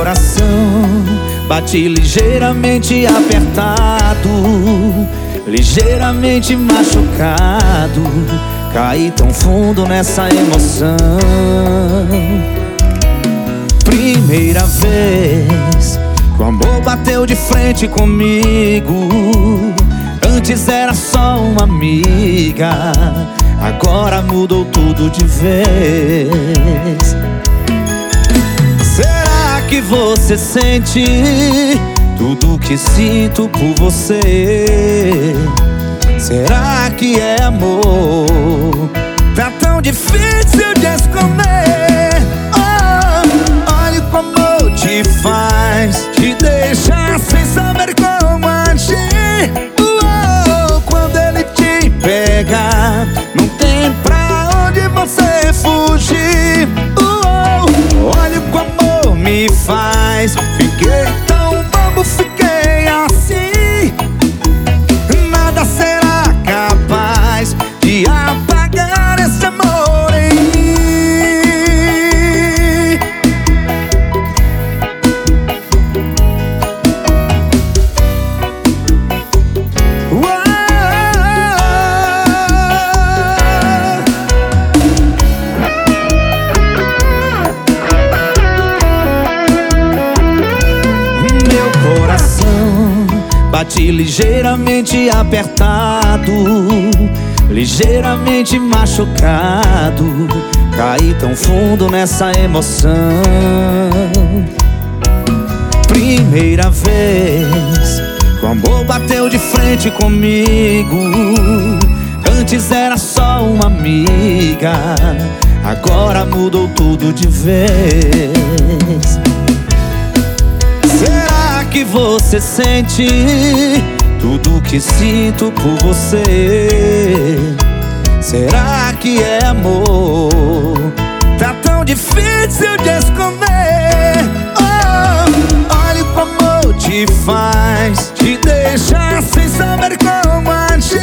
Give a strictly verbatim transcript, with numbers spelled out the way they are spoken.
coração bate ligeiramente apertado, ligeiramente machucado. Caí tão fundo nessa emoção. Primeira vez que o amor bateu de frente comigo. Antes era só uma amiga, agora mudou tudo de vez. Será que você sente tudo que sinto por você? Será que é amor? Tá tão difícil de esconder. Oh, olha como te faz, te deixa sem saber como agir. Oh, quando ele te pega, não tem pra onde você fugir. Oh, olha como me faz, fiquei tão bobo, fiquei assim. Nada será capaz de apagar esse amor em mim. Uou! Meu coração bate ligeiramente apertado, ligeiramente machucado. Caí tão fundo nessa emoção. Primeira vez que o amor bateu de frente comigo. Antes era só uma amiga, agora mudou tudo de vez. Será que você sente tudo que sinto por você? Será que é amor? Tá tão difícil de esconder. Oh, olha como te faz, te deixa sem saber como agir.